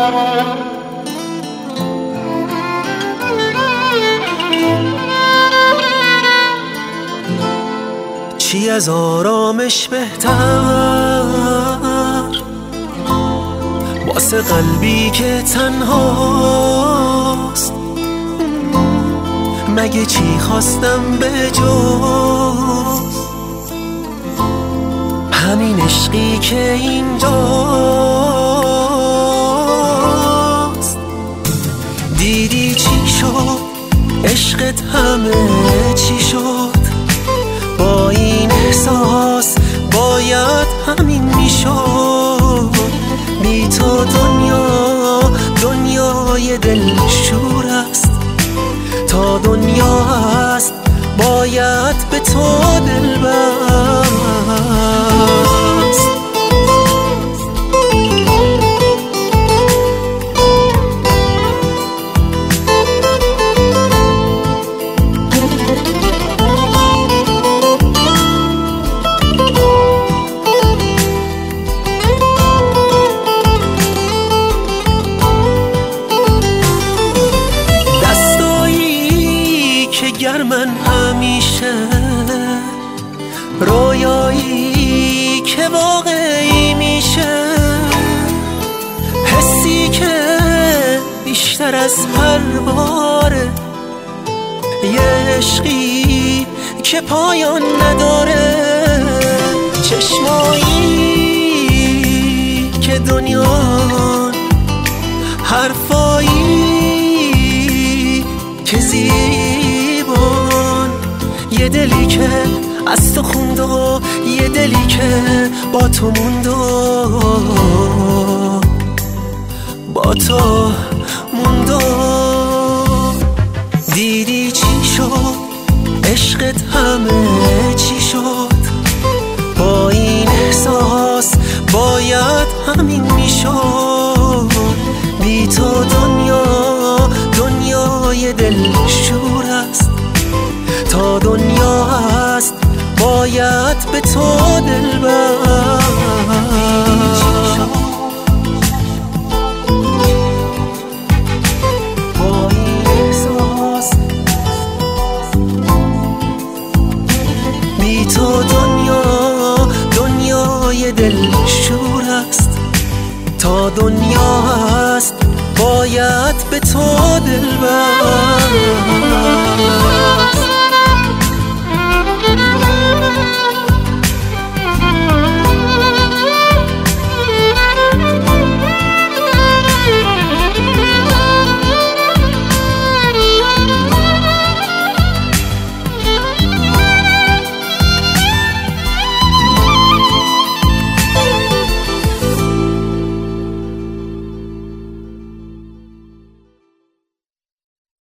چی از آرامش بهتر واسه قلبی که تنهاست؟ مگه چی خواستم به جز همین عشقی که اینجاست؟ دیدی چی شد عشقت همه چی شد؟ با این احساس باید همین میشد. بی تو دنیای دلشور است. تا دنیا هست باید به تو دل بست. گر من همیشه رویایی که واقعی میشه، حسی که بیشتر از هر باره، یه عشقی که پایان نداره، چشمایی که دنیا، حرفایی که یه دلی که از تو خوند و یه دلی که با تو موند و با تو موند و دیدی چی شد عشقت همه چی شد؟ با این احساس باید همین میشد. بی تو دنیای دلشور است. تا دنیا هست باید به تو دل بست. با این احساس بی تو دنیای دلشور است. تا دنیا هست باید به تو دل بست.